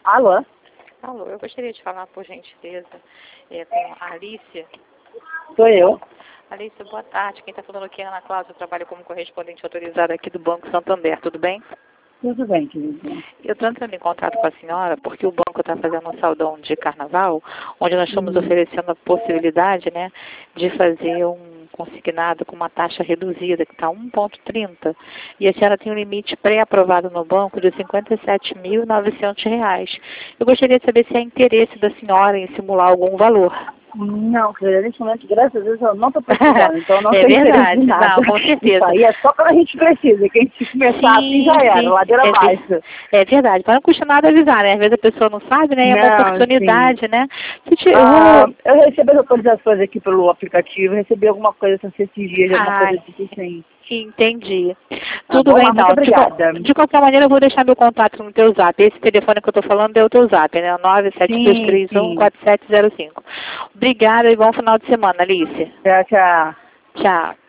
Alô? Alô, eu gostaria de falar, por gentileza, com a Alicia. Sou eu. Alicia, boa tarde. Quem está falando aqui é Ana Cláudia. Eu trabalho como correspondente autorizada aqui do Banco Santander. Tudo bem? Tudo bem, querida. Eu estou entrando em contato com a senhora porque o banco está fazendo um saldão de carnaval, onde nós estamos oferecendo a possibilidade, né, de fazer um consignado com uma taxa reduzida, que está 1,30. E a senhora tem um limite pré-aprovado no banco de R$ 57.900. Eu gostaria de saber se há interesse da senhora em simular algum valor. Não, querida, nesse momento, graças a Deus, eu não estou precisando, então eu não É tenho interesse verdade, em nada. não, com certeza. Isso aí é só quando a gente precisa, que a gente começar assim já era, ladeira abaixo. É verdade, mas não custa nada avisar, né? Às vezes a pessoa não sabe, né? E é uma Não, oportunidade, sim. né? Eu recebi as autorizações aqui pelo aplicativo, recebi alguma coisa esses dias, alguma coisa tipo assim. Entendi. Tá Tudo bom, bem, mas então. muito obrigada. De qualquer maneira, eu vou deixar meu contato no teu zap. Esse telefone que eu estou falando é o teu zap, né? 972314705. Obrigada e bom final de semana, Alice. Tchau, tchau. Tchau.